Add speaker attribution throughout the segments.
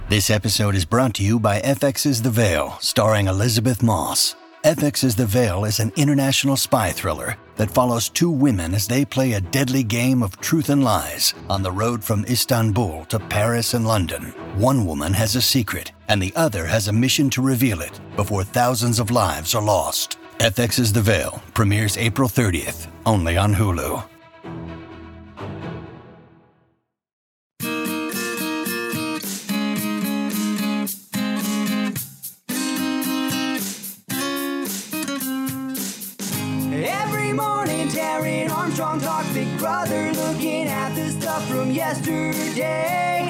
Speaker 1: This episode is brought to you by FX's The Veil, starring Elizabeth Moss. FX's The Veil is an international spy thriller that follows two women as they play a deadly game of truth and lies on the road from Istanbul to Paris and London. One woman has a secret, and the other has a mission to reveal it before thousands of lives are lost. FX's The Veil premieres April 30th, only on Hulu.
Speaker 2: Armstrong talk, Big Brother, looking at the stuff from yesterday.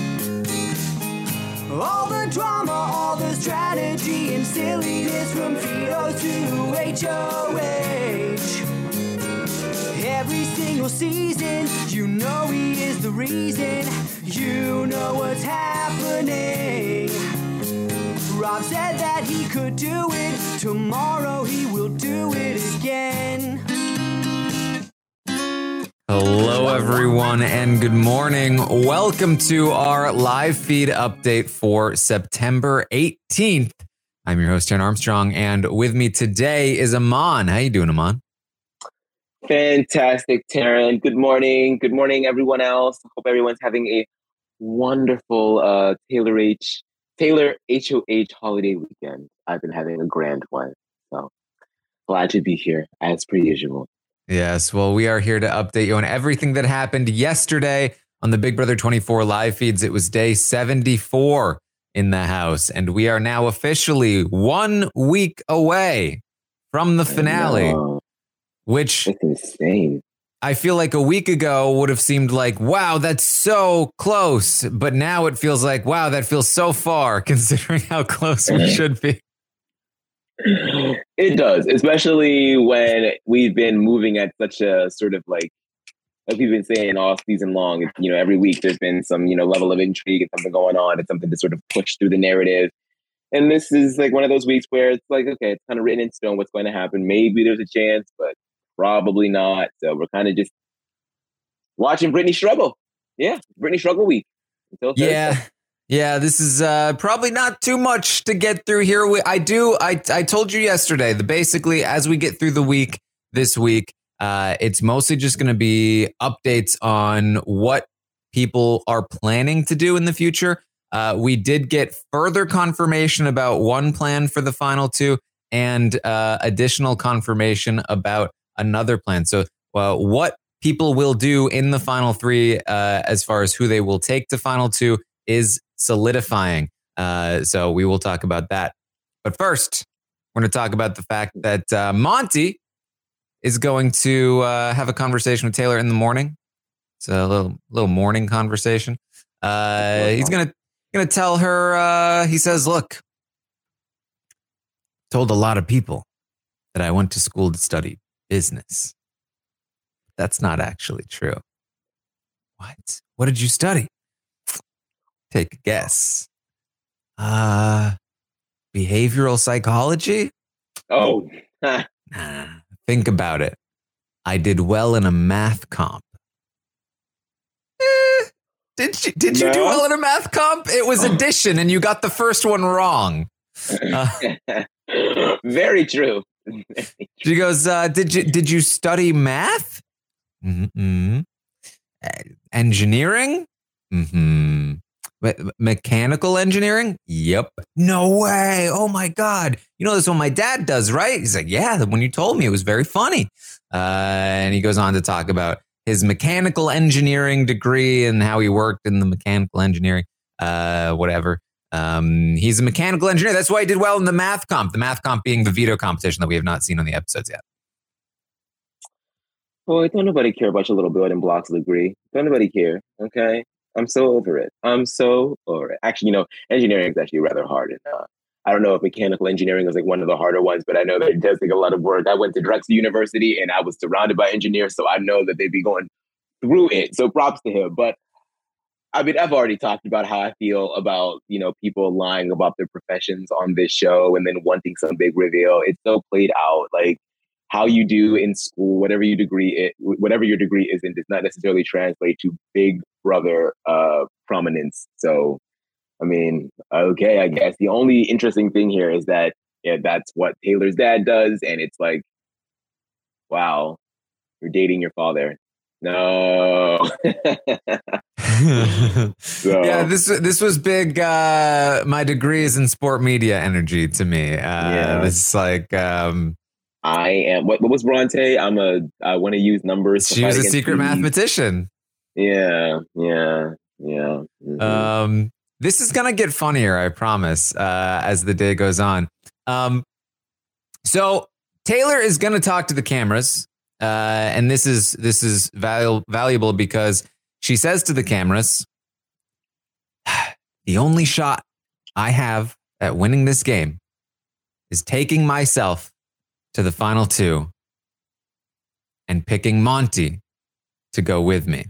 Speaker 2: All the drama, all the strategy and silliness from Fido to HOH. Every single season, you know he is the reason. You know what's happening. Rob said that he could do it. Tomorrow he will do it again.
Speaker 3: Hello, everyone, and good morning. Welcome to our live feed update for September 18th. I'm your host, Jen Armstrong, and with me today is Aman. How you doing, Aman?
Speaker 4: Fantastic, Taryn. Good morning. Good morning, everyone else. Hope everyone's having a wonderful Taylor HOH holiday weekend. I've been having a grand one, so glad to be here, as per usual.
Speaker 3: Yes, well, we are here to update you on everything that happened yesterday on the Big Brother 24 live feeds. It was day 74 in the house, and we are now officially 1 week away from the finale, which
Speaker 4: is insane.
Speaker 3: I feel like a week ago would have seemed like, wow, that's so close. But now it feels like, wow, that feels so far considering how close we should be.
Speaker 4: It does, especially when we've been moving at such a sort of like we've been saying all season long. Every week there's been some, level of intrigue and something going on. It's something to sort of push through the narrative. And this is like one of those weeks where it's like, okay, it's kind of written in stone what's going to happen. Maybe there's a chance, but probably not. So we're kind of just watching Brittany struggle. Yeah, Brittany struggle week. Until Thursday.
Speaker 3: Yeah, this is probably not too much to get through here. I told you yesterday that basically as we get through the week this week, it's mostly just going to be updates on what people are planning to do in the future. We did get further confirmation about one plan for the final two and additional confirmation about another plan. So what people will do in the final three as far as who they will take to final two is solidifying. So we will talk about that. But first, we're going to talk about the fact that Monty is going to have a conversation with Taylor in the morning. It's a little morning conversation. He's going to tell her, he says, look, told a lot of people that I went to school to study business. That's not actually true. What? What did you study? Take a guess. Behavioral psychology?
Speaker 4: Oh.
Speaker 3: Think about it. I did well in a math comp. Did you do well in a math comp? It was addition, and you got the first one wrong.
Speaker 4: Very true.
Speaker 3: She goes, did you study math? Mm-hmm. Engineering? Mm-hmm. Mechanical engineering? Yep. No way. Oh my God. You know, this is what my dad does, right? He's like, yeah, when you told me, it was very funny. And he goes on to talk about his mechanical engineering degree and how he worked in the mechanical engineering, whatever. He's a mechanical engineer. That's why he did well in the math comp being the veto competition that we have not seen on the episodes yet.
Speaker 4: Boy, don't nobody care about your little building blocks degree. Don't nobody care. Okay. I'm so over it. Actually, engineering is actually rather hard. And I don't know if mechanical engineering is like one of the harder ones, but I know that it does take a lot of work. I went to Drexel University and I was surrounded by engineers, so I know that they'd be going through it. So props to him. But I mean, I've already talked about how I feel about, people lying about their professions on this show and then wanting some big reveal. It's so played out. Like how you do in school, whatever your degree is in, does not necessarily translate to big brother prominence. So I mean, okay, I guess the only interesting thing here is that that's what Taylor's dad does, and it's like, wow, you're dating your father. No. So,
Speaker 3: Yeah, this was big. My degree is in sport media energy to me. This is like
Speaker 4: I am. What was Bronte? I want to use numbers.
Speaker 3: She was a secret mathematician.
Speaker 4: Yeah. Mm-hmm.
Speaker 3: This is gonna get funnier, I promise, as the day goes on. So Taylor is gonna talk to the cameras, and this is valuable because she says to the cameras, "The only shot I have at winning this game is taking myself to the final two and picking Monty to go with me."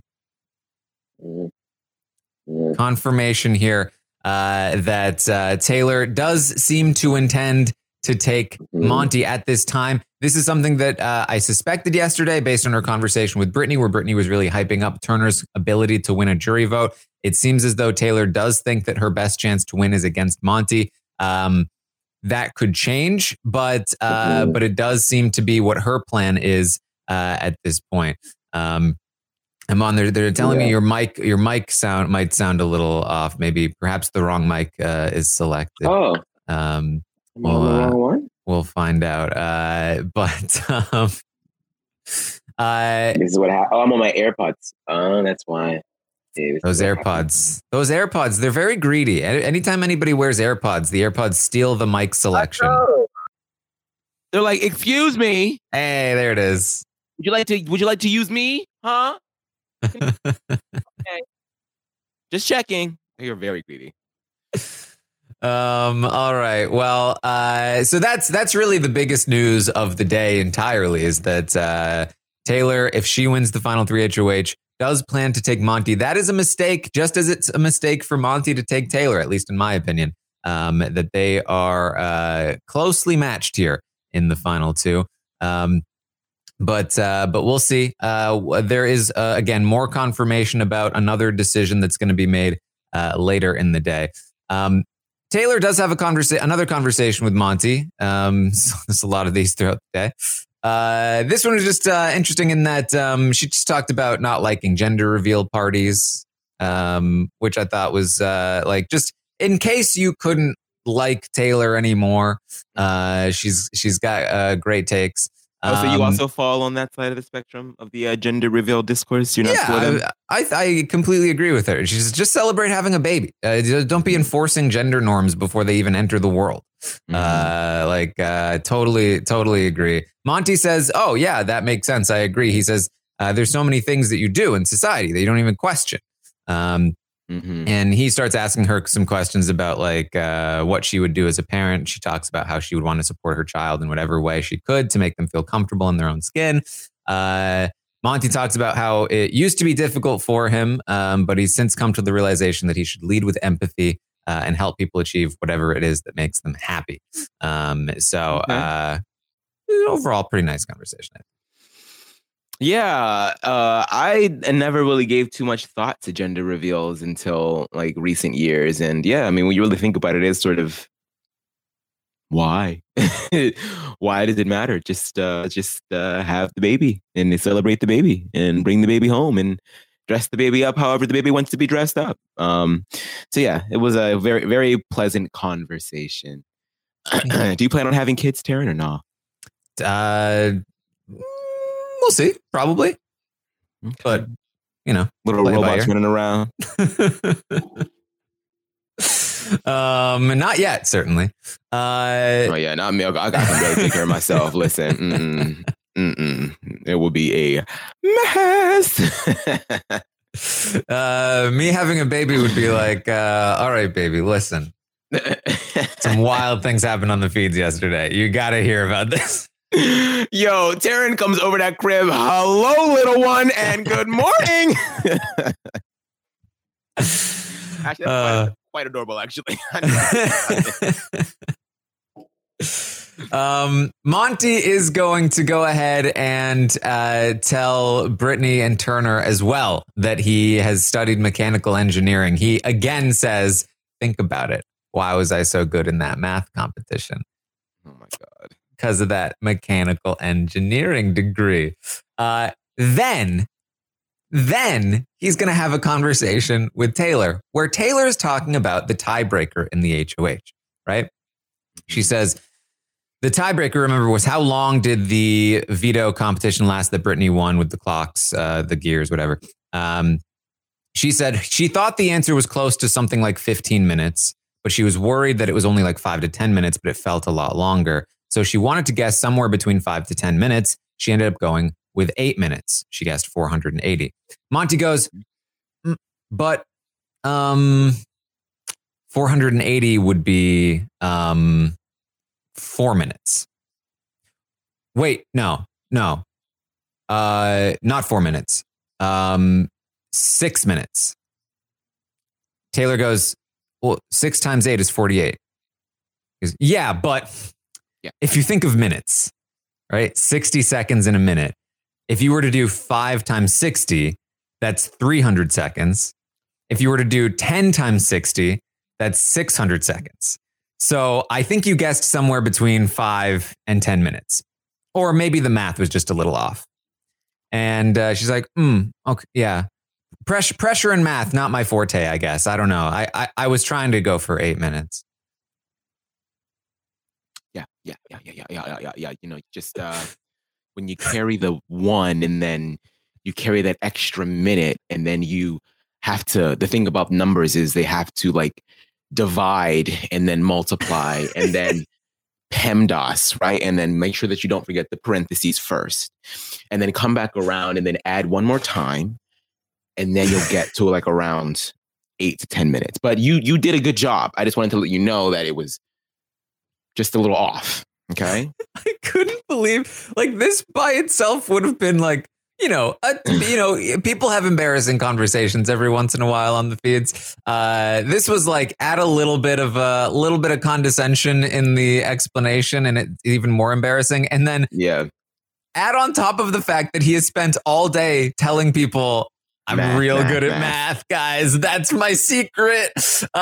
Speaker 4: Mm-hmm.
Speaker 3: Confirmation here that Taylor does seem to intend to take Monty at this time. This is something that I suspected yesterday based on her conversation with Brittany, where Brittany was really hyping up Turner's ability to win a jury vote. It seems as though Taylor does think that her best chance to win is against Monty. That could change, but it does seem to be what her plan is at this point. I'm on there. They're telling me your mic sound might sound a little off. Maybe perhaps the wrong mic is selected.
Speaker 4: Oh, am I on the wrong one?
Speaker 3: We'll find out. But
Speaker 4: this is what happened. Oh, I'm on my AirPods. Oh, that's why.
Speaker 3: Those AirPods, they're very greedy. Anytime anybody wears AirPods, the AirPods steal the mic selection.
Speaker 5: They're like, "Excuse me.
Speaker 3: Hey, there it is.
Speaker 5: Would you like to use me? Huh?" Okay. Just checking. You're very greedy.
Speaker 3: All right. Well, so that's really the biggest news of the day entirely is that Taylor, if she wins the final 3 HOH, does plan to take Monty. That is a mistake, just as it's a mistake for Monty to take Taylor, at least in my opinion, that they are closely matched here in the final 2. But we'll see. There is, again, more confirmation about another decision that's going to be made later in the day. Taylor does have another conversation with Monty. So there's a lot of these throughout the day. This one was just interesting in that she just talked about not liking gender reveal parties, which I thought was just in case you couldn't like Taylor anymore. She's got great takes.
Speaker 5: So you also fall on that side of the spectrum of the gender reveal discourse? You're not for them?
Speaker 3: I completely agree with her. She's just celebrate having a baby. Don't be enforcing gender norms before they even enter the world. Totally agree. Monty says, "Oh yeah, that makes sense. I agree." He says, "There's so many things that you do in society that you don't even question." And he starts asking her some questions about what she would do as a parent. She talks about how she would want to support her child in whatever way she could to make them feel comfortable in their own skin. Monty talks about how it used to be difficult for him, but he's since come to the realization that he should lead with empathy and help people achieve whatever it is that makes them happy. Overall, pretty nice conversation.
Speaker 5: Yeah, I never really gave too much thought to gender reveals until recent years. And yeah, I mean, when you really think about it, it's sort of why? Why does it matter? Just have the baby and celebrate the baby and bring the baby home and dress the baby up however the baby wants to be dressed up. So yeah, it was a very, very pleasant conversation. Do you plan on having kids, Taryn, or not?
Speaker 3: We'll see, probably. Okay. But,
Speaker 5: little robots running around.
Speaker 3: Not yet, certainly.
Speaker 5: Oh yeah, not me. I can really take care of myself. Listen, it will be a mess.
Speaker 3: Me having a baby would be like, all right, baby, listen. Some wild things happened on the feeds yesterday. You got to hear about this.
Speaker 5: Yo, Taryn comes over that crib. Hello, little one, and good morning. Actually, that's quite adorable, actually.
Speaker 3: Monty is going to go ahead and tell Brittany and Turner as well that he has studied mechanical engineering. He again says think about it. Why was I so good in that math competition?
Speaker 5: Oh my God.
Speaker 3: Because of that mechanical engineering degree. Then he's going to have a conversation with Taylor, where Taylor is talking about the tiebreaker in the HOH, right? She says, the tiebreaker, remember, was how long did the veto competition last that Brittany won with the clocks, the gears, whatever. She said she thought the answer was close to something like 15 minutes, but she was worried that it was only like 5 to 10 minutes, but it felt a lot longer. So she wanted to guess somewhere between 5 to 10 minutes. She ended up going with 8 minutes. She guessed 480. Monty goes, but 480 would be 4 minutes. Wait, no, not 4 minutes. 6 minutes. Taylor goes, well, 6 times 8 is 48. He goes, yeah, but if you think of minutes, right? 60 seconds in a minute. If you were to do 5 times 60, that's 300 seconds. If you were to do 10 times 60, that's 600 seconds. So I think you guessed somewhere between 5 and 10 minutes. Or maybe the math was just a little off. And she's like, okay, yeah. Pressure and math, not my forte, I guess. I don't know. I was trying to go for 8 minutes.
Speaker 5: Yeah. You know, just when you carry the one and then you carry that extra minute and then you have to, the thing about numbers is they have to like divide and then multiply and then PEMDAS, right? And then make sure that you don't forget the parentheses first and then come back around and then add one more time. And then you'll get to like around 8 to 10 minutes. But you did a good job. I just wanted to let you know that it was just a little off. Okay.
Speaker 3: I couldn't believe like this by itself would have been like, people have embarrassing conversations every once in a while on the feeds. This was like add a little bit of condescension in the explanation and it's even more embarrassing. And then add on top of the fact that he has spent all day telling people I'm real good at math, guys. That's my secret.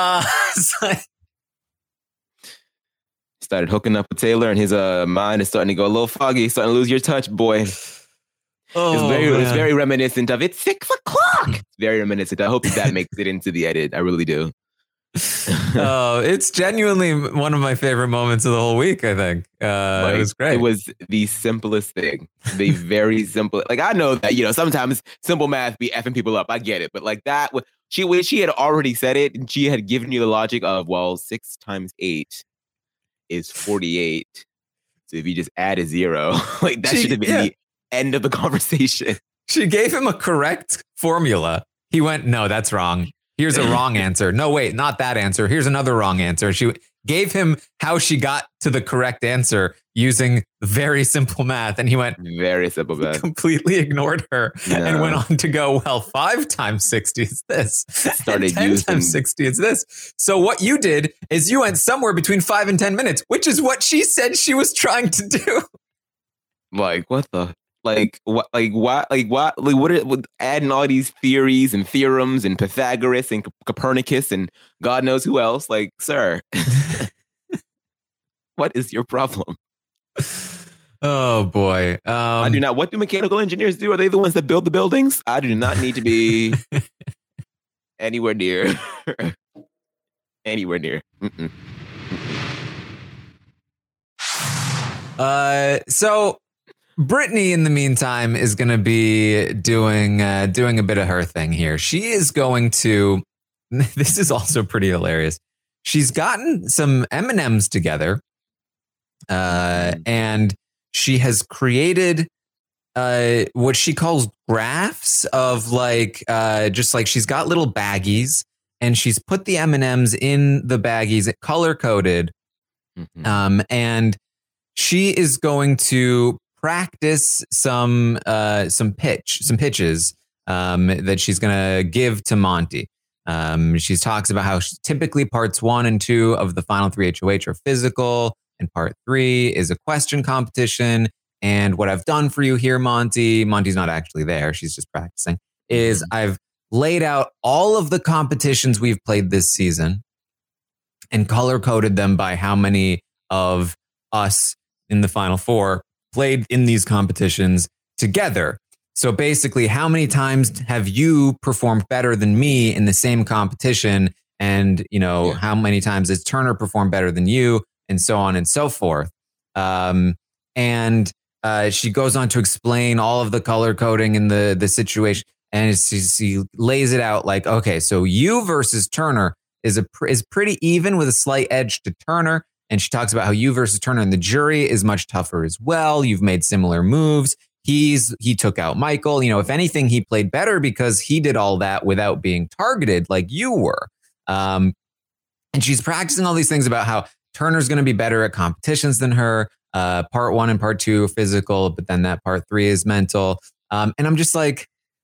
Speaker 5: Started hooking up with Taylor and his mind is starting to go a little foggy. He's starting to lose your touch, boy. It's very reminiscent of it's 6 o'clock. It's very reminiscent. I hope that makes it into the edit. I really do.
Speaker 3: It's genuinely one of my favorite moments of the whole week, I think. It was great.
Speaker 5: It was the simplest thing. The very simple. Like, I know that, sometimes simple math be effing people up. I get it. But like that, she had already said it and she had given you the logic of, 6 times 8 is 48. So if you just add a 0, like that should have been the end of the conversation.
Speaker 3: She gave him a correct formula. He went, no, that's wrong. Here's a wrong answer. No, wait, not that answer. Here's another wrong answer. She gave him how she got to the correct answer using very simple math. And he went,
Speaker 5: very simple math.
Speaker 3: Completely ignored her and went on to go, 5 times 60 is this.
Speaker 5: Started
Speaker 3: 10
Speaker 5: using
Speaker 3: times 60 is this. So what you did is you went somewhere between 5 and 10 minutes, which is what she said she was trying to do.
Speaker 5: Like, what the? What adding all these theories and theorems and Pythagoras and Copernicus and God knows who else? Like, sir, what is your problem?
Speaker 3: Oh boy.
Speaker 5: I do not. What do mechanical engineers do? Are they the ones that build the buildings? I do not need to be anywhere near. Mm-mm.
Speaker 3: So Brittany, in the meantime, is going to be doing a bit of her thing here. She is going to. This is also pretty hilarious. She's gotten some M&Ms together, and she has created what she calls graphs of just like she's got little baggies, and she's put the M&Ms in the baggies, color coded, and she is going to practice some pitches that she's going to give to Monty. She talks about how typically parts 1 and 2 of the final 3 HOH are physical, and part 3 is a question competition. And what I've done for you here, Monty's not actually there, she's just practicing, is I've laid out all of the competitions we've played this season. and color coded them by how many of us in the Final Four played in these competitions together. So basically, how many times have you performed better than me in the same competition? And, how many times has Turner performed better than you? And so on and so forth. And she goes on to explain all of the color coding and the situation. And she lays it out like, okay, so you versus Turner is pretty even with a slight edge to Turner. And she talks about how you versus Turner in the jury is much tougher as well. You've made similar moves. He took out Michael. If anything, he played better because he did all that without being targeted like you were. And she's practicing all these things about how Turner's going to be better at competitions than her. Part 1 and part 2 physical, but then that part 3 is mental. And I'm just like,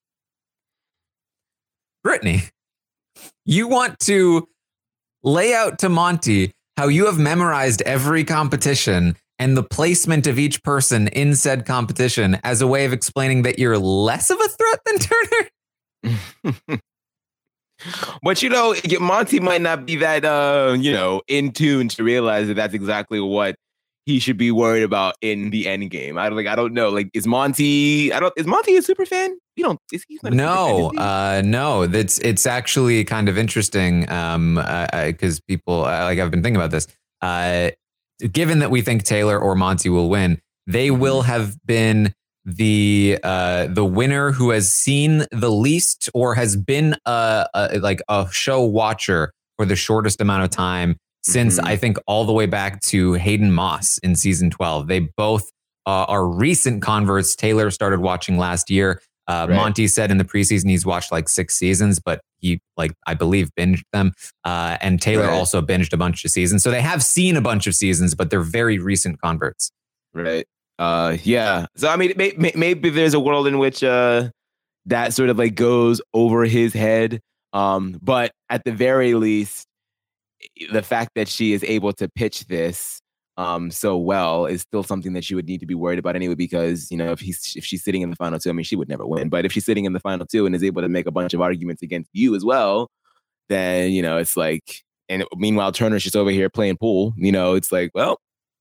Speaker 3: Brittany, you want to lay out to Monty how you have memorized every competition and the placement of each person in said competition as a way of explaining that you're less of a threat than Turner?
Speaker 5: But Monty might not be that in tune to realize that that's exactly what he should be worried about in the end game. I don't know. Like, is Monty a super fan? He's not a super fan,
Speaker 3: no. It's actually kind of interesting because people I've been thinking about this. Given that we think Taylor or Monty will win, they will have been the winner who has seen the least or has been a show watcher for the shortest amount of time since I think all the way back to Hayden Moss in season 12. They both are recent converts. Taylor started watching last year. Right. Monty said in the preseason he's watched like 6 seasons, but he I believe binged them. And Taylor also binged a bunch of seasons. So they have seen a bunch of seasons, but they're very recent converts.
Speaker 5: Right. Yeah. So I mean, maybe there's a world in which that sort of like goes over his head. But at the very least, the fact that she is able to pitch this so well is still something that you would need to be worried about anyway, because if she's sitting in the final 2, I mean, she would never win, but if she's sitting in the final 2 and is able to make a bunch of arguments against you as well, then it's like, and meanwhile Turner's just over here playing pool, it's like, well,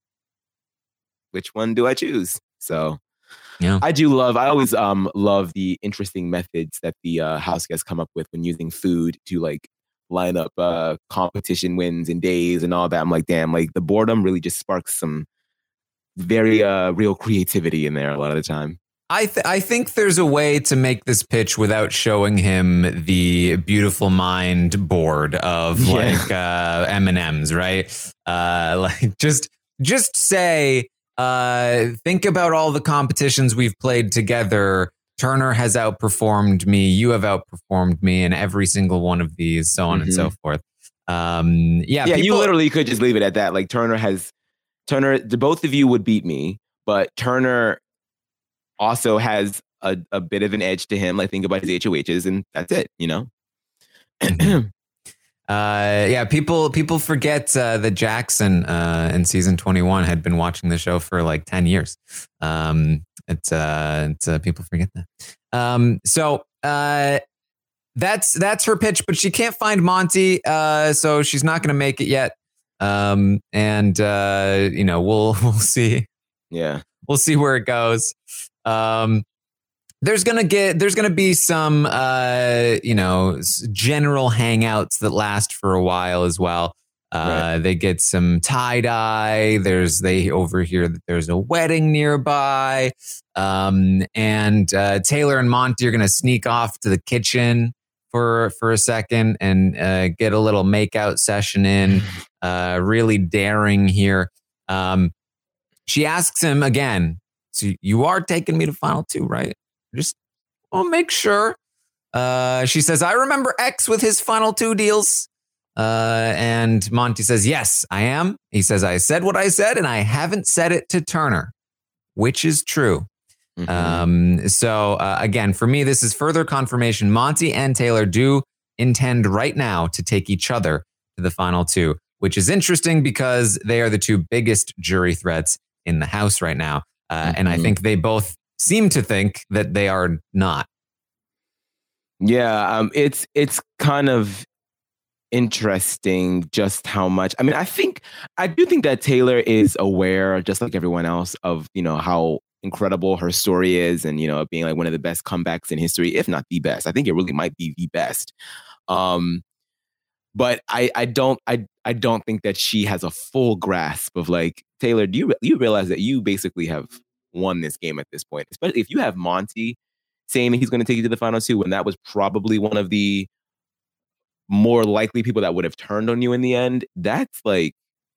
Speaker 5: which one do I choose? So yeah, I always love the interesting methods that the house guests come up with when using food to like line up competition wins and days and all that. I'm like, damn, like the boredom really just sparks some very real creativity in there a lot of the time.
Speaker 3: I think there's a way to make this pitch without showing him the beautiful mind board of like M&Ms, right? Like just say, think about all the competitions we've played together. Turner has outperformed me. You have outperformed me in every single one of these, so on and so forth.
Speaker 5: You literally could just leave it at that. Like Turner, both of you would beat me, but Turner also has a bit of an edge to him. Like think about his HOHs, and that's it. People
Speaker 3: forget that Jackson in season 21 had been watching the show for like 10 years. It's people forget that. So that's her pitch, but she can't find Monty, so she's not going to make it yet. We'll see. Yeah, we'll see where it goes. There's gonna be some general hangouts that last for a while as well. They get some tie-dye. They overhear that there's a wedding nearby. And Taylor and Monty are gonna sneak off to the kitchen for a second and get a little makeout session in. Really daring here. She asks him again, so you are taking me to final 2, right? I'll make sure. She says, I remember X with his final 2 deals. And Monty says, yes, I am. He says, I said what I said, and I haven't said it to Turner, which is true. So again, for me, this is further confirmation. Monty and Taylor do intend right now to take each other to the final 2, which is interesting because they are the 2 biggest jury threats in the house right now. And I think they both seem to think that they are not.
Speaker 5: Yeah, it's kind of interesting just how much. I mean, I do think that Taylor is aware, just like everyone else, of, you know, how incredible her story is, and, you know, being like one of the best comebacks in history, if not the best. I think it really might be the best. But I don't think that she has a full grasp of, like, Taylor, do you realize that you basically have won this game at this point, especially if you have Monty saying that he's going to take you to the final two, when that was probably one of the more likely people that would have turned on you in the end. That's like,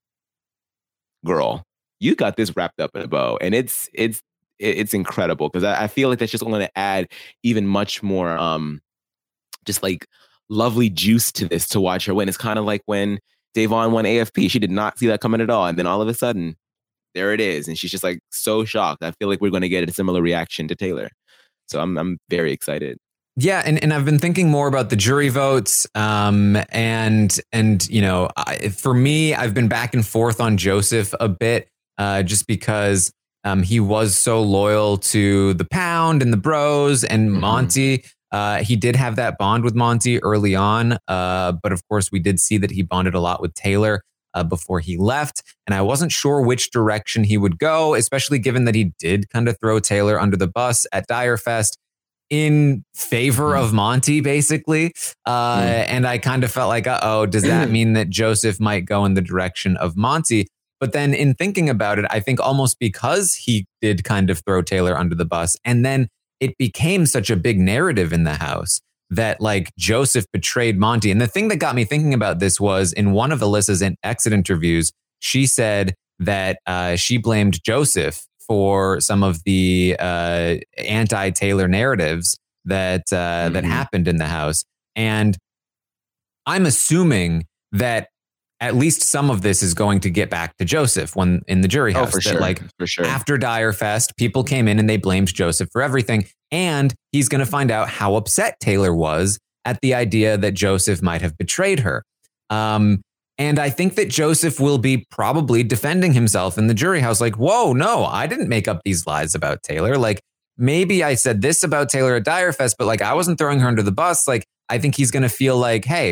Speaker 5: girl, you got this wrapped up in a bow, and it's incredible, because I feel like that's just going to add even much more just like lovely juice to this to watch her win. It's kind of like when Da'Vonne won AFP. She did not see that coming at all, and then all of a sudden, there it is, and she's just like so shocked. I feel like we're going to get a similar reaction to Taylor, so I'm very excited.
Speaker 3: Yeah, and I've been thinking more about the jury votes, and you know, for me, I've been back and forth on Joseph a bit, just because he was so loyal to the Pound and the Bros and Monty. He did have that bond with Monty early on, but of course, we did see that he bonded a lot with Taylor before he left, and I wasn't sure which direction he would go, especially given that he did kind of throw Taylor under the bus at Dyer Fest in favor of Monty, basically. And I kind of felt like, does that mean that Joseph might go in the direction of Monty? But then in thinking about it, I think almost because he did kind of throw Taylor under the bus, and then it became such a big narrative in the house that, like, Joseph betrayed Monty. And the thing that got me thinking about this was, in one of Alyssa's exit interviews, she said that she blamed Joseph for some of the anti-Taylor narratives that that happened in the house. And I'm assuming that at least some of this is going to get back to Joseph when in the jury house.
Speaker 5: For sure.
Speaker 3: Like, after Dyer Fest, people came in and they blamed Joseph for everything. And he's going to find out how upset Taylor was at the idea that Joseph might have betrayed her. And I think that Joseph will be probably defending himself in the jury house. Like, whoa, no, I didn't make up these lies about Taylor. Like, maybe I said this about Taylor at Dyer Fest, but, like, I wasn't throwing her under the bus. Like, I think he's going to feel like, hey,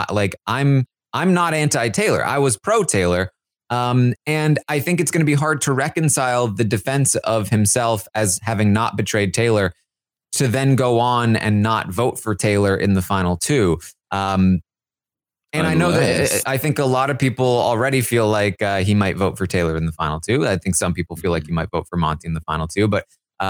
Speaker 3: I'm not anti-Taylor. I was pro-Taylor. And I think it's going to be hard to reconcile the defense of himself as having not betrayed Taylor to then go on and not vote for Taylor in the final two. And I know that I think a lot of people already feel like he might vote for Taylor in the final two. I think some people feel like he might vote for Monty in the final two. But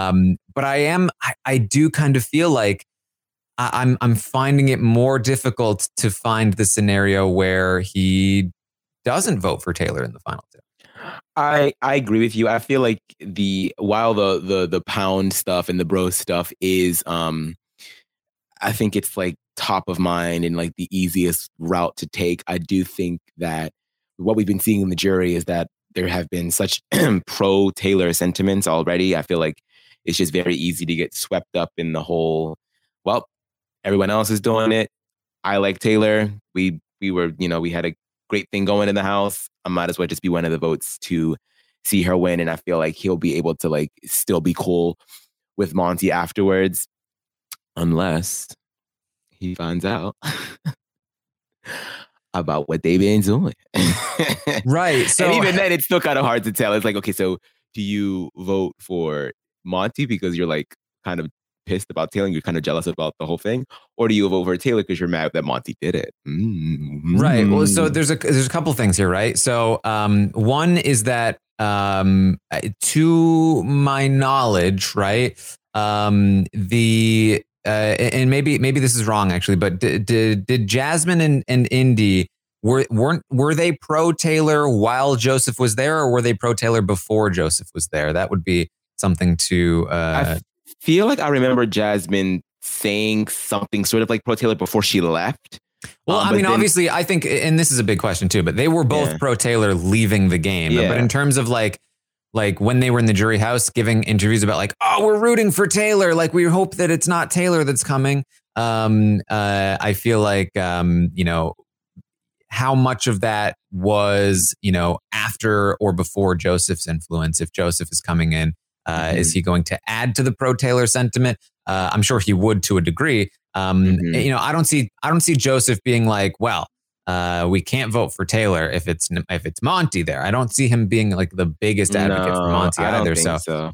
Speaker 3: I do kind of feel like I'm finding it more difficult to find the scenario where he doesn't vote for Taylor in the final two.
Speaker 5: I agree with you. I feel like while the Pound stuff and the Bro stuff is I think it's like top of mind and like the easiest route to take. I do think that what we've been seeing in the jury is that there have been such pro Taylor sentiments already. I feel like it's just very easy to get swept up in the whole, well, everyone else is doing it. I like Taylor. We were, we had a great thing going in the house. I might as well just be one of the votes to see her win. And I feel like he'll be able to like still be cool with Monty afterwards, unless he finds out about what they've been doing.
Speaker 3: Right. So,
Speaker 5: and even then, it's still kind of hard to tell. It's like, okay, so do you vote for Monty because you're like kind of pissed about Taylor and you're kind of jealous about the whole thing, or do you vote for Taylor because you're mad that Monty did it?
Speaker 3: Right. Well, so there's a couple things here, right? So one is that to my knowledge, right, and maybe this is wrong actually, but did Jasmine and Indy were they pro Taylor while Joseph was there, or were they pro Taylor before Joseph was there? That would be something to.
Speaker 5: I feel like I remember Jasmine saying something sort of like pro Taylor before she left.
Speaker 3: Well, I mean, obviously, I think, and this is a big question too, but they were both pro Taylor leaving the game. Yeah. But in terms of like when they were in the jury house giving interviews about like, oh, we're rooting for Taylor, like we hope that it's not Taylor that's coming. I feel like, how much of that was, after or before Joseph's influence? If Joseph is coming in, is he going to add to the pro Taylor sentiment? I'm sure he would to a degree. I don't see Joseph being like, well, we can't vote for Taylor if it's Monty there. I don't see him being like the biggest advocate for Monty
Speaker 5: I don't
Speaker 3: either.
Speaker 5: think so.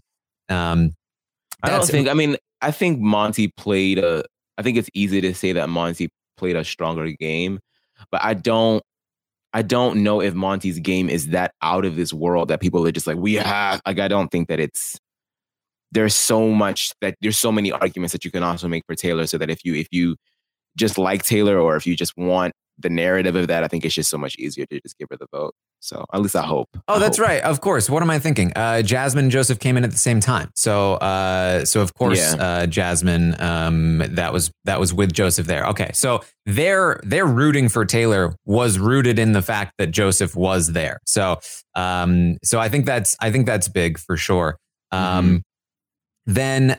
Speaker 3: I
Speaker 5: think Monty played I think it's easy to say that Monty played a stronger game, but I don't know if Monty's game is that out of this world that people are just like, I don't think that there's so many arguments that you can also make for Taylor, so that if you just like Taylor, or if you just want the narrative of that, I think it's just so much easier to just give her the vote. So at least I hope.
Speaker 3: That's right. Of course. What am I thinking? Jasmine and Joseph came in at the same time. So of course, Jasmine, that was with Joseph there. Okay. So their rooting for Taylor was rooted in the fact that Joseph was there. So I think that's big for sure. Then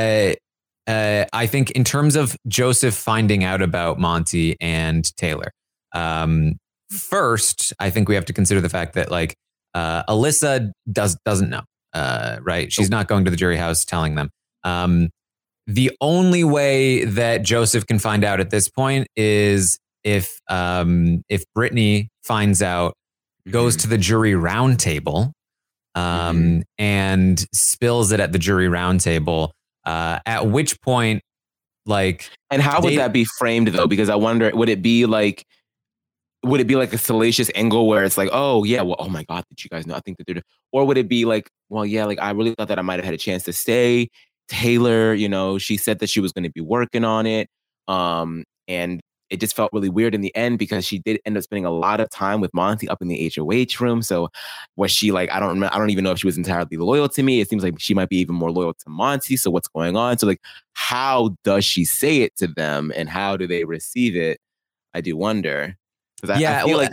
Speaker 3: I think in terms of Joseph finding out about Monty and Taylor, first, I think we have to consider the fact that like Alyssa doesn't know, right? She's not going to the jury house telling them. The only way that Joseph can find out at this point is if Brittany finds out, goes to the jury roundtable, and spills it at the jury roundtable. At which point, like,
Speaker 5: and how would that be framed though? Because I wonder, would it be like a salacious angle where it's like, oh yeah, well, oh my God, did you guys know? I think that they're, or would it be like, well, yeah, like I really thought that I might have had a chance to stay. Taylor, she said that she was going to be working on it, and it just felt really weird in the end because she did end up spending a lot of time with Monty up in the HOH room. So was she like, I don't even know if she was entirely loyal to me. It seems like she might be even more loyal to Monty. So what's going on? So like, how does she say it to them and how do they receive it? I do wonder. Because I feel like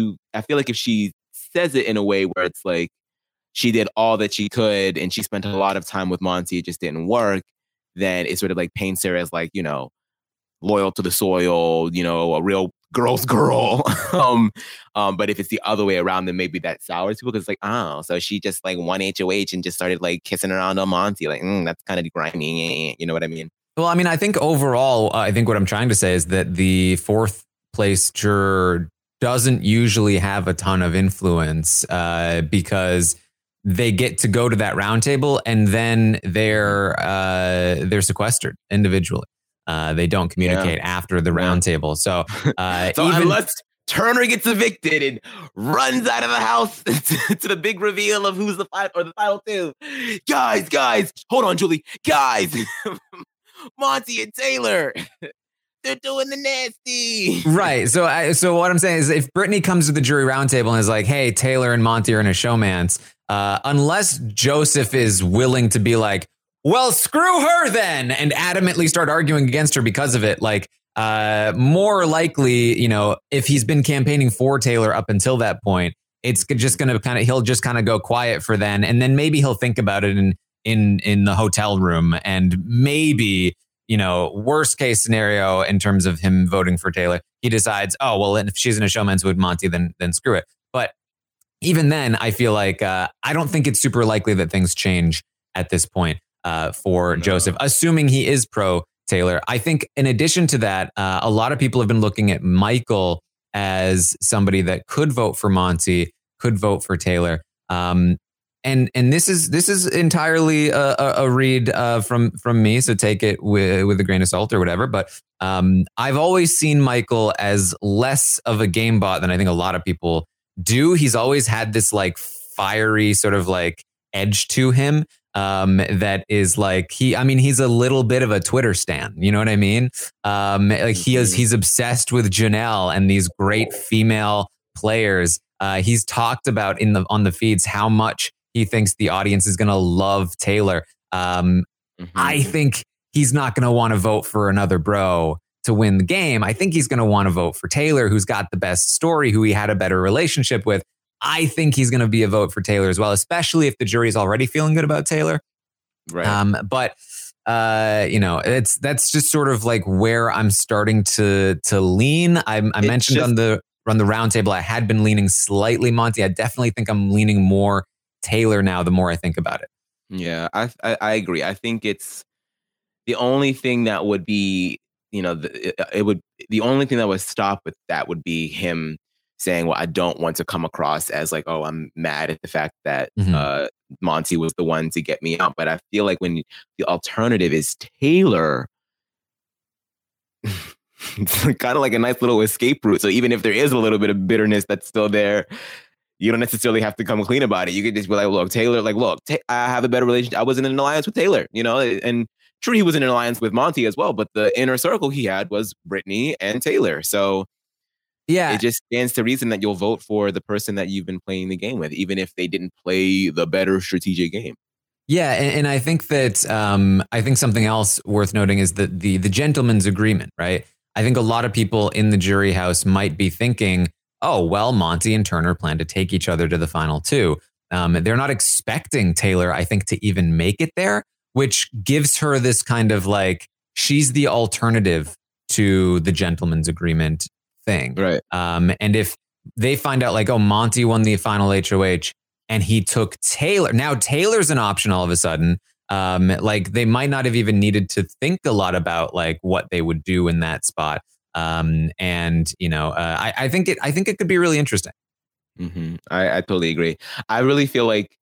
Speaker 5: if she says it in a way where it's like she did all that she could and she spent a lot of time with Monty, it just didn't work, then it sort of like paints her as like, loyal to the soil, a real girl's girl. But if it's the other way around, then maybe that sours people because it's like, oh, so she just like won HOH and just started like kissing around on Monty. Like, that's kind of grimy. You know what I mean?
Speaker 3: Well, I mean, I think overall, I think what I'm trying to say is that the fourth place juror doesn't usually have a ton of influence because they get to go to that roundtable and then they're sequestered individually. They don't communicate after the roundtable. So,
Speaker 5: unless Turner gets evicted and runs out of the house to the big reveal of who's the final two. Guys, hold on, Julie. Guys, Monty and Taylor. They're doing the nasty.
Speaker 3: Right. So what I'm saying is if Brittany comes to the jury roundtable and is like, hey, Taylor and Monty are in a showmance, unless Joseph is willing to be like, well, screw her then, and adamantly start arguing against her because of it, like more likely, if he's been campaigning for Taylor up until that point, it's just going to he'll just kind of go quiet for then. And then maybe he'll think about it in the hotel room and maybe, worst case scenario in terms of him voting for Taylor, he decides, oh, well, if she's in a showman's with Monty, then screw it. But even then, I feel like I don't think it's super likely that things change at this point for Joseph, assuming he is pro Taylor. I think in addition to that, a lot of people have been looking at Michael as somebody that could vote for Monty, could vote for Taylor. And this is entirely a read from me, so take it with a grain of salt or whatever. But I've always seen Michael as less of a game bot than I think a lot of people do. He's always had this like fiery sort of like edge to him that is like he's a little bit of a Twitter stan. You know what I mean? Like he's obsessed with Janelle and these great female players. He's talked about on the feeds how much he thinks the audience is going to love Taylor. I think he's not going to want to vote for another bro to win the game. I think he's going to want to vote for Taylor, who's got the best story, who he had a better relationship with. I think he's going to be a vote for Taylor as well, especially if the jury's already feeling good about Taylor.
Speaker 5: Right.
Speaker 3: But that's just sort of like where I'm starting to lean. I mentioned on the roundtable, I had been leaning slightly Monty. I definitely think I'm leaning more Taylor now, the more I think about it.
Speaker 5: Yeah, I agree. I think it's the only thing that would be the only thing that would stop with that would be him saying, well, I don't want to come across as like, oh, I'm mad at the fact that Monty was the one to get me out. But I feel like when the alternative is Taylor, it's kind of like a nice little escape route. So even if there is a little bit of bitterness that's still there, you don't necessarily have to come clean about it. You could just be like, look, Taylor, I have a better relationship. I was in an alliance with Taylor, and true, he was in an alliance with Monty as well, but the inner circle he had was Brittany and Taylor. So yeah, it just stands to reason that you'll vote for the person that you've been playing the game with, even if they didn't play the better strategic game.
Speaker 3: Yeah, and I think that I think something else worth noting is that the gentleman's agreement, right? I think a lot of people in the jury house might be thinking, oh, well, Monty and Turner plan to take each other to the final two. They're not expecting Taylor, I think, to even make it there, which gives her this kind of like, she's the alternative to the gentleman's agreement thing.
Speaker 5: Right.
Speaker 3: And if they find out like, oh, Monty won the final HOH and he took Taylor, now Taylor's an option all of a sudden. Like they might not have even needed to think a lot about like what they would do in that spot. I think it could be really interesting.
Speaker 5: Mm-hmm. I totally agree. I really feel like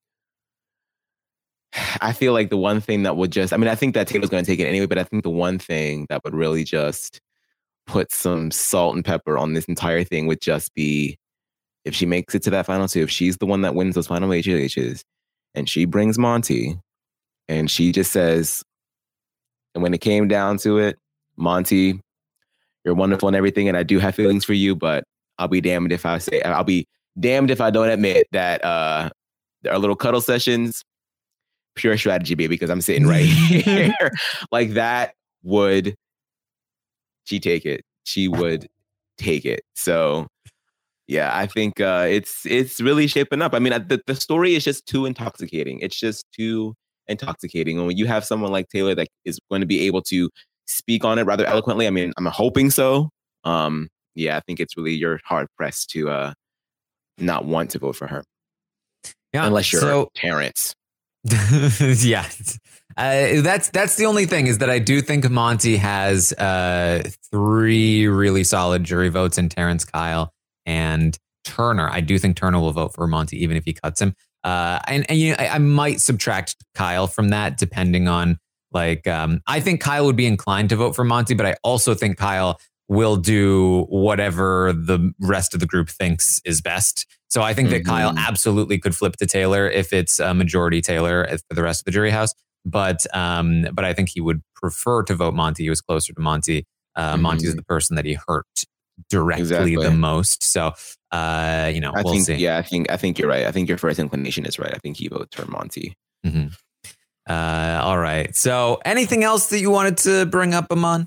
Speaker 5: the one thing that would just, I think that Taylor's going to take it anyway, but I think the one thing that would really just put some salt and pepper on this entire thing would just be if she makes it to that final two, if she's the one that wins those final HOHs and she brings Monty and she just says, and when it came down to it, Monty, you're wonderful and everything, and I do have feelings for you, but I'll be damned if I don't admit that our little cuddle sessions, pure strategy, baby, because I'm sitting right here. Like that would she take it. She would take it. So yeah, I think it's really shaping up. The story is just too intoxicating. It's just too intoxicating. And when you have someone like Taylor that is going to be able to speak on it rather eloquently, I'm hoping so. Yeah, I think it's really, you're hard pressed to not want to vote for her. Yeah, unless you're Terrence.
Speaker 3: Yeah, that's the only thing, is that I do think Monty has 3 really solid jury votes in Terrence, Kyle, and Turner. I do think Turner will vote for Monty even if he cuts him. I might subtract Kyle from that depending on I think Kyle would be inclined to vote for Monty, but I also think Kyle will do whatever the rest of the group thinks is best. So I think that Kyle absolutely could flip to Taylor if it's a majority Taylor for the rest of the jury house. But I think he would prefer to vote Monty. He was closer to Monty. Monty's the person that he hurt directly the most. So we'll see.
Speaker 5: Yeah, I think you're right. I think your first inclination is right. I think he votes for Monty.
Speaker 3: Mm-hmm. All right. So anything else that you wanted to bring up, Aman?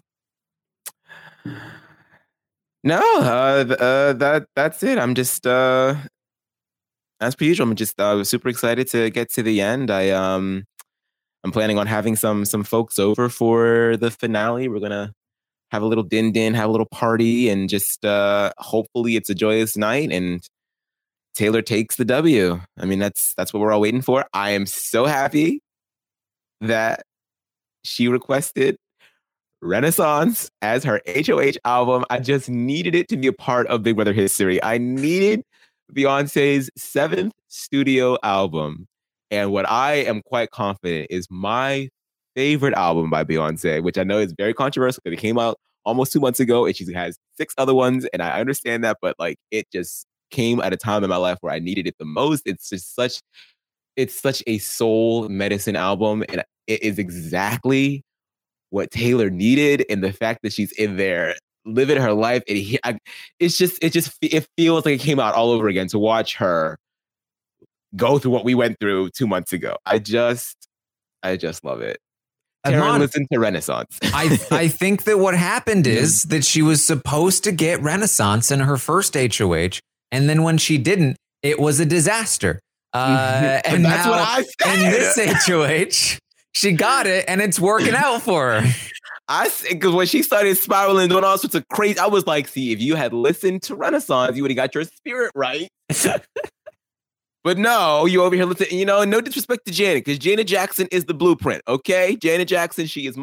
Speaker 5: No, that's it. I'm just as per usual. I'm just super excited to get to the end. I'm planning on having some folks over for the finale. We're gonna have a little din, have a little party, and just hopefully it's a joyous night and Taylor takes the W. That's what we're all waiting for. I am so happy that she requested Renaissance as her HOH album. I just needed it to be a part of Big Brother history. I needed Beyonce's 7th studio album. And what I am quite confident is my favorite album by Beyonce, which I know is very controversial because it came out almost 2 months ago and she has 6 other ones. And I understand that, but it just came at a time in my life where I needed it the most. It's such a soul medicine album. And it is exactly what Taylor needed, and the fact that she's in there living her life, it feels like it came out all over again to watch her go through what we went through 2 months ago. I just love it. Taryn, listen to Renaissance.
Speaker 3: I think that what happened is that she was supposed to get Renaissance in her first HOH, and then when she didn't, it was a disaster. And that's what I said. In this HOH, she got it, and it's working out for her.
Speaker 5: Because when she started spiraling, doing all sorts of crazy, I was like, see, if you had listened to Renaissance, you would have got your spirit right. But no, you over here listening, no disrespect to Janet, because Janet Jackson is the blueprint, okay? Janet Jackson, she is mother.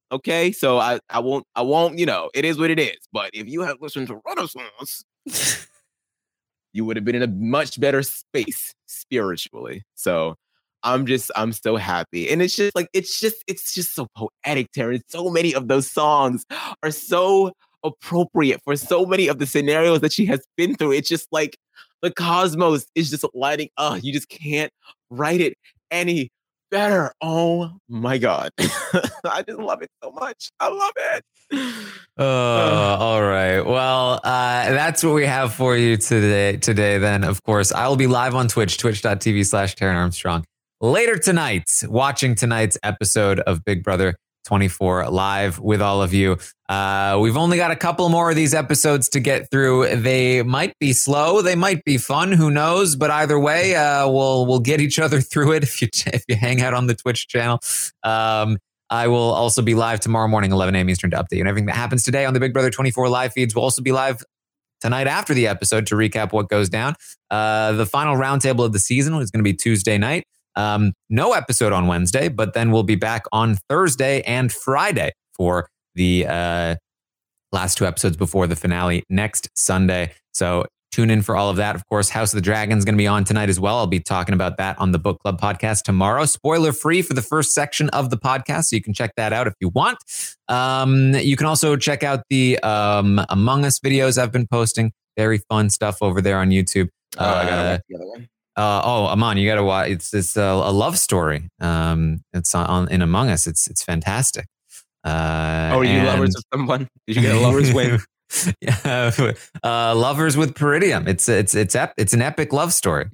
Speaker 5: Okay, so I won't, it is what it is. But if you had listened to Renaissance, you would have been in a much better space spiritually. So I'm so happy. And it's just so poetic, Terrence. So many of those songs are so appropriate for so many of the scenarios that she has been through. It's just like the cosmos is just lighting up. You just can't write it any better. Oh my God. I just love it so much. I love it.
Speaker 3: All right. Well, that's what we have for you today, then, of course. I will be live on Twitch, twitch.tv/Taran Armstrong. Later tonight, watching tonight's episode of Big Brother 24 live with all of you. We've only got a couple more of these episodes to get through. They might be slow. They might be fun. Who knows? But either way, we'll get each other through it if you hang out on the Twitch channel. I will also be live tomorrow morning, 11 a.m. Eastern, to update you on everything that happens today on the Big Brother 24 live feeds. We'll also be live tonight after the episode to recap what goes down. The final roundtable of the season is going to be Tuesday night. No episode on Wednesday, but then we'll be back on Thursday and Friday for the last two episodes before the finale next Sunday. So tune in for all of that. Of course, House of the Dragon is going to be on tonight as well. I'll be talking about that on the Book Club podcast tomorrow. Spoiler free for the first section of the podcast, so you can check that out if you want. You can also check out the Among Us videos I've been posting. Very fun stuff over there on YouTube.
Speaker 5: I gotta watch the other one.
Speaker 3: Aman, you gotta watch. It's a love story. It's on in Among Us. It's fantastic.
Speaker 5: Are you lovers with someone? Did you get a lover's win?
Speaker 3: Yeah, Lovers with Peridium. It's an epic love story.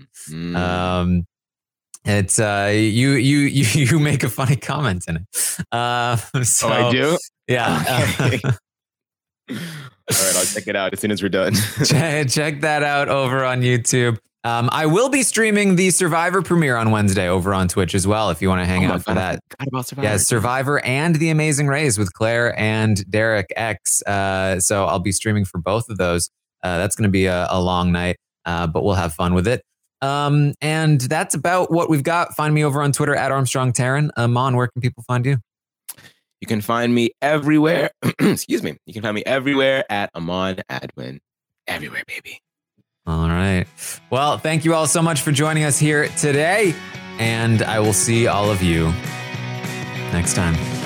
Speaker 3: It's you make a funny comment in it. So,
Speaker 5: I do.
Speaker 3: Yeah.
Speaker 5: Okay. All right, I'll check it out as soon as we're done.
Speaker 3: Check that out over on YouTube. I will be streaming the Survivor premiere on Wednesday over on Twitch as well, if you want to hang out for that.
Speaker 5: I forgot about Survivor.
Speaker 3: Yeah, Survivor and The Amazing Rays with Claire and Derek X. So I'll be streaming for both of those. That's going to be a long night, but we'll have fun with it. And that's about what we've got. Find me over on Twitter at Armstrong Taran. Amon, where can people find you?
Speaker 5: You can find me everywhere. Excuse me. You can find me everywhere at Amon Adwin. Everywhere, baby.
Speaker 3: All right. Well, thank you all so much for joining us here today. And I will see all of you next time.